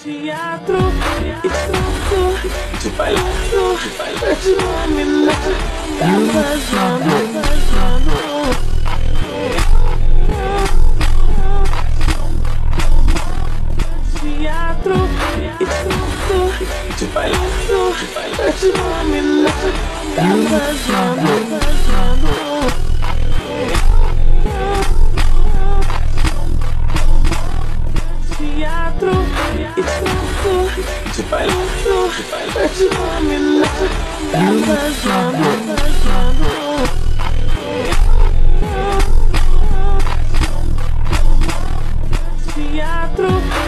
Teatro, de bailando, de dominar, tá vazando. Teatro, de bailando, de dominar, tá vazando. Teatro, de bailando, de dominar, tá vazando. Teatro,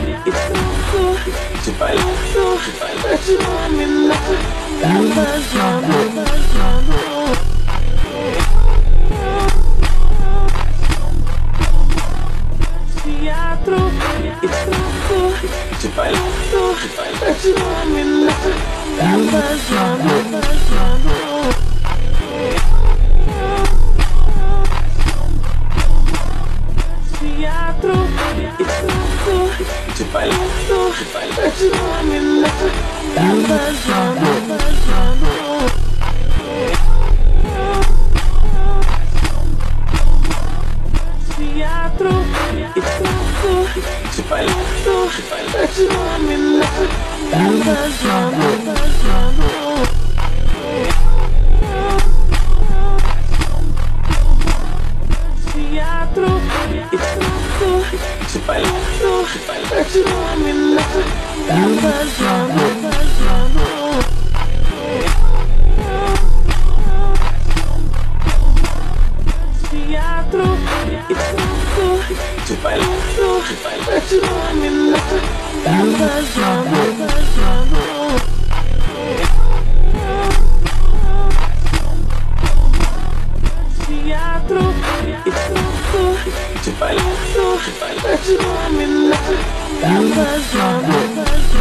de bailando, de dominar, tá vazando. Teatro, de bailando, de dominar, tá vazando. Teatro, de bailando, de dominar, tá vazando. Teatro, de bailando, de dominar, tá vazando. Teatro, de bailando, de dominar, tá vazando. Teatro, de bailando, de dominar, tá vazando. Teatro, de bailando, de dominar, tá vazando.